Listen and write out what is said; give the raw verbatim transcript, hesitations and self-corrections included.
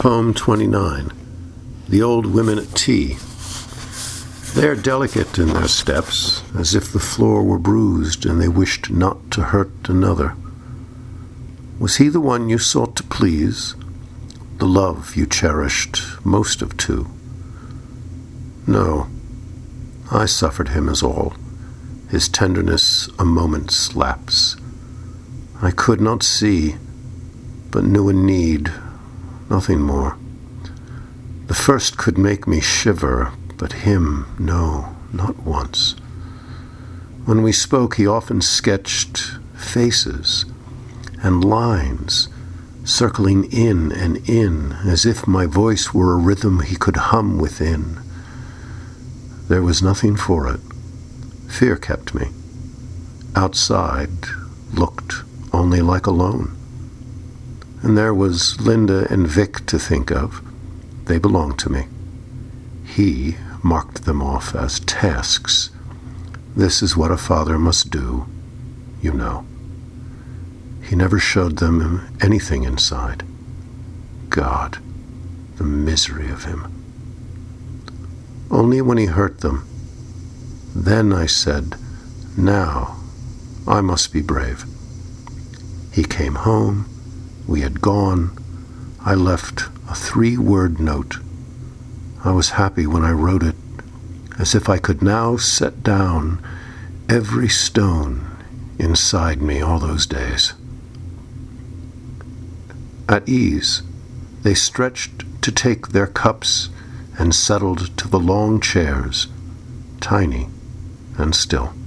Poem twenty-nine. The Old Women at Tea. They are delicate in their steps, as if the floor were bruised and they wished not to hurt another. Was he the one you sought to please, the love you cherished most of two? No, I suffered him as all, his tenderness a moment's lapse. I could not see, but knew a need, nothing more. The first could make me shiver, but him, no, not once. When we spoke, he often sketched faces and lines, circling in and in, as if my voice were a rhythm he could hum within. There was nothing for it. Fear kept me. Outside looked only like alone. And there was Linda and Vic to think of. They belonged to me. He marked them off as tasks. This is what a father must do, you know. He never showed them anything inside. God, the misery of him. Only when he hurt them. Then I said, now I must be brave. He came home. We had gone. I left a three-word note. I was happy when I wrote it, as if I could now set down every stone inside me all those days. At ease, they stretched to take their cups and settled to the long chairs, tiny and still.